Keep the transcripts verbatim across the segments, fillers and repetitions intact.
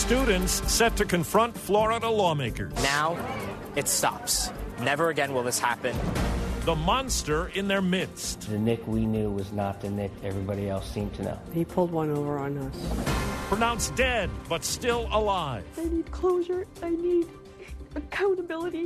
Students set to confront Florida lawmakers. Now, it stops. Never again will this happen. The monster in their midst. The Nick we knew was not the Nick everybody else seemed to know. He pulled one over on us. Pronounced dead, but still alive. I need closure. I need accountability.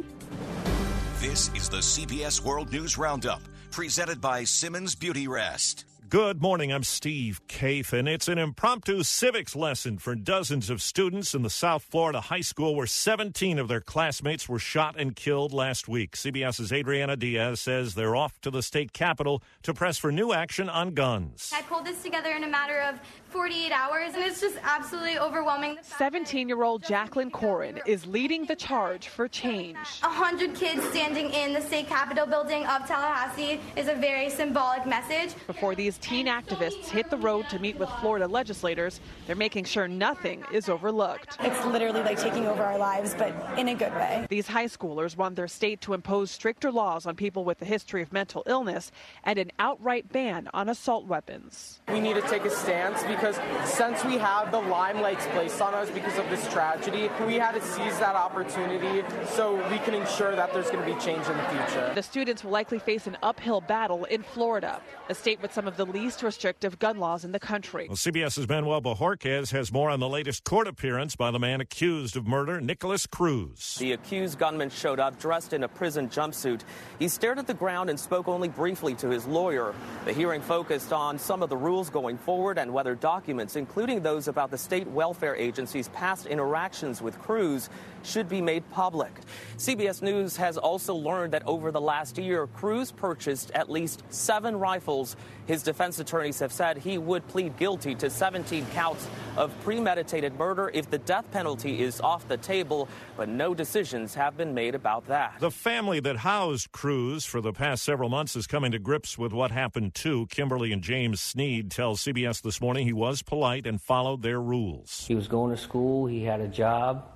This is the C B S World News Roundup, presented by Simmons Beauty Rest. Good morning, I'm Steve Kathan. It's an impromptu civics lesson for dozens of students in the South Florida high school where seventeen of their classmates were shot and killed last week. CBS's Adriana Diaz says they're off to the state capitol to press for new action on guns. I pulled this together in a matter of forty-eight hours, and it's just absolutely overwhelming. seventeen-year-old Jacqueline Corin is leading the charge for change. A hundred kids standing in the state capitol building of Tallahassee is a very symbolic message. Before these teen activists hit the road to meet with Florida legislators, they're making sure nothing is overlooked. It's literally like taking over our lives, but in a good way. These high schoolers want their state to impose stricter laws on people with a history of mental illness and an outright ban on assault weapons. We need to take a stance because since we have the limelights placed on us because of this tragedy, we had to seize that opportunity so we can ensure that there's going to be change in the future. The students will likely face an uphill battle in Florida, a state with some of the least restrictive gun laws in the country. Well, CBS's Manuel Bojorquez has more on the latest court appearance by the man accused of murder, Nicholas Cruz. The accused gunman showed up dressed in a prison jumpsuit. He stared at the ground and spoke only briefly to his lawyer. The hearing focused on some of the rules going forward and whether documents, including those about the state welfare agency's past interactions with Cruz, should be made public. C B S News has also learned that over the last year, Cruz purchased at least seven rifles. His defense attorneys have said he would plead guilty to seventeen counts of premeditated murder if the death penalty is off the table, but no decisions have been made about that. The family that housed Cruz for the past several months is coming to grips with what happened too. Kimberly and James Sneed tell C B S this morning he was polite and followed their rules. He was going to school. He had a job.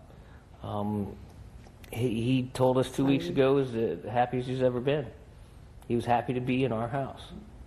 Um, he, he told us two weeks ago is the happiest he's ever been. He was happy to be in our house.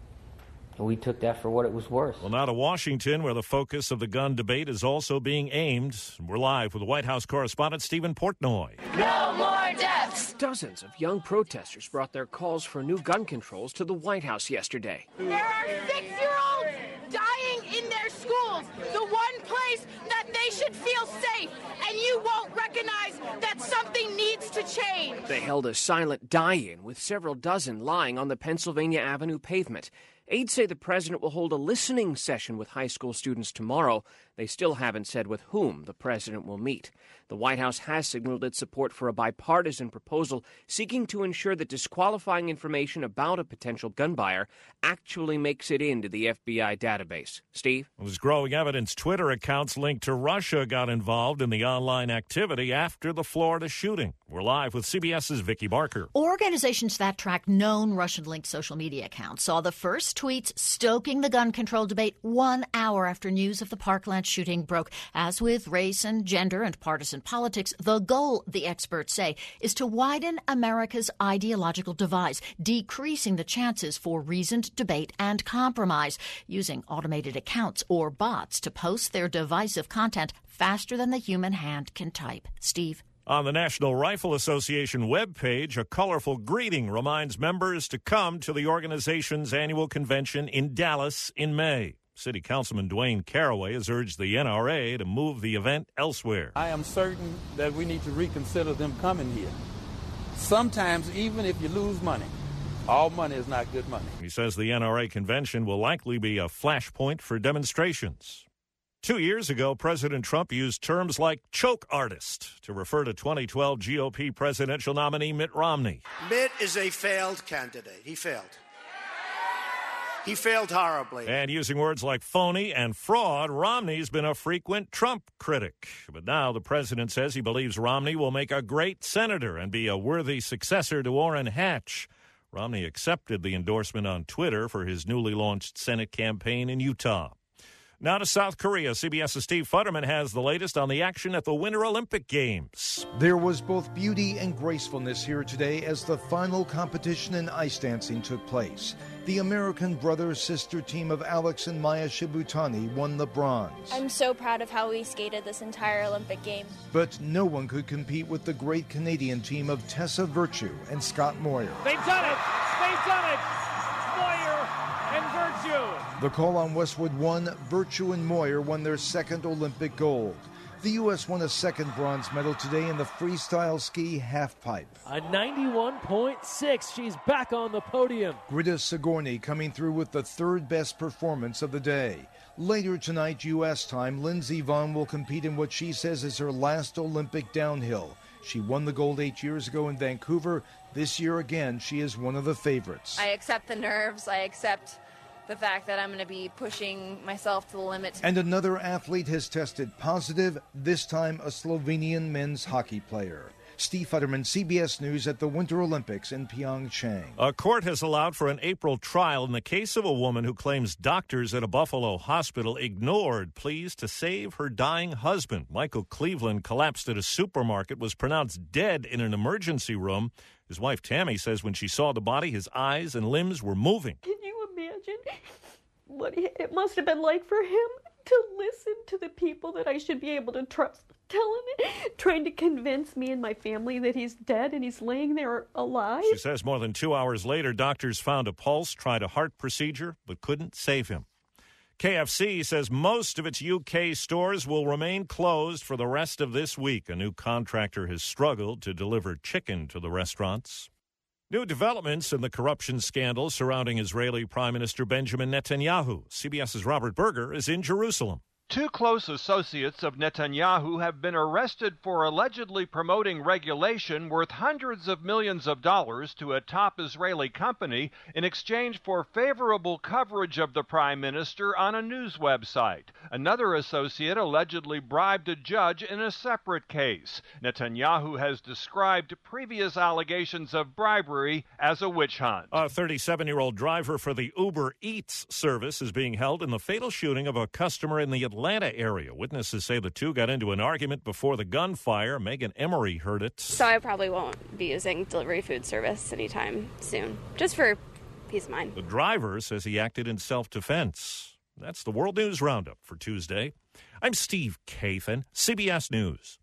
And we took that for what it was worth. Well, now to Washington, where the focus of the gun debate is also being aimed. We're live with the White House correspondent Stephen Portnoy. No more deaths! Dozens of young protesters brought their calls for new gun controls to the White House yesterday. There are six-year-olds dying in their schools, the one place that they should feel safe, and you won't recognize that something needs to change. They held a silent die-in with several dozen lying on the Pennsylvania Avenue pavement. Aides say the president will hold a listening session with high school students tomorrow. They still haven't said with whom the president will meet. The White House has signaled its support for a bipartisan proposal seeking to ensure that disqualifying information about a potential gun buyer actually makes it into the F B I database. Steve? Well, there's growing evidence Twitter accounts linked to Russia got involved in the online activity after the Florida shooting. We're live with CBS's Vicki Barker. Organizations that track known Russian-linked social media accounts saw the first tweets stoking the gun control debate one hour after news of the Parkland shooting broke. As with race and gender and partisan politics, the goal, the experts say, is to widen America's ideological divides, decreasing the chances for reasoned debate and compromise, using automated accounts or bots to post their divisive content faster than the human hand can type. Steve? On the National Rifle Association webpage, a colorful greeting reminds members to come to the organization's annual convention in Dallas in May. City Councilman Dwayne Caraway has urged the N R A to move the event elsewhere. I am certain that we need to reconsider them coming here. Sometimes, even if you lose money, all money is not good money. He says the N R A convention will likely be a flashpoint for demonstrations. Two years ago, President Trump used terms like choke artist to refer to twenty twelve G O P presidential nominee Mitt Romney. Mitt is a failed candidate. He failed. He failed horribly. And using words like phony and fraud, Romney's been a frequent Trump critic. But now the president says he believes Romney will make a great senator and be a worthy successor to Orrin Hatch. Romney accepted the endorsement on Twitter for his newly launched Senate campaign in Utah. Now to South Korea. CBS's Steve Futterman has the latest on the action at the Winter Olympic Games. There was both beauty and gracefulness here today as the final competition in ice dancing took place. The American brother-sister team of Alex and Maya Shibutani won the bronze. I'm so proud of how we skated this entire Olympic game. But no one could compete with the great Canadian team of Tessa Virtue and Scott Moir. They've done it! They've done it! Moir and Virtue! The call on Westwood won. Virtue and Moir won their second Olympic gold. The U S won a second bronze medal today in the freestyle ski halfpipe. A ninety-one point six. She's back on the podium. Greta Sigourney coming through with the third best performance of the day. Later tonight, U S time, Lindsey Vonn will compete in what she says is her last Olympic downhill. She won the gold eight years ago in Vancouver. This year again, she is one of the favorites. I accept the nerves. I accept the fact that I'm going to be pushing myself to the limit. And another athlete has tested positive, this time a Slovenian men's hockey player. Steve Futterman, C B S News at the Winter Olympics in Pyeongchang. A court has allowed for an April trial in the case of a woman who claims doctors at a Buffalo hospital ignored pleas to save her dying husband. Michael Cleveland collapsed at a supermarket, was pronounced dead in an emergency room. His wife Tammy says when she saw the body, his eyes and limbs were moving. Can you imagine what it must have been like for him to listen to the people that I should be able to trust telling it, trying to convince me and my family that he's dead and he's laying there alive? She says more than two hours later, doctors found a pulse, tried a heart procedure, but couldn't save him. K F C says most of its U K stores will remain closed for the rest of this week. A new contractor has struggled to deliver chicken to the restaurants. New developments in the corruption scandal surrounding Israeli Prime Minister Benjamin Netanyahu. CBS's Robert Berger is in Jerusalem. Two close associates of Netanyahu have been arrested for allegedly promoting regulation worth hundreds of millions of dollars to a top Israeli company in exchange for favorable coverage of the prime minister on a news website. Another associate allegedly bribed a judge in a separate case. Netanyahu has described previous allegations of bribery as a witch hunt. A thirty-seven-year-old driver for the Uber Eats service is being held in the fatal shooting of a customer in the Atlanta Atlanta area. Witnesses say the two got into an argument before the gunfire. Megan Emery heard it. So I probably won't be using delivery food service anytime soon, just for peace of mind. The driver says he acted in self-defense. That's the World News Roundup for Tuesday. I'm Steve Kathan, C B S News.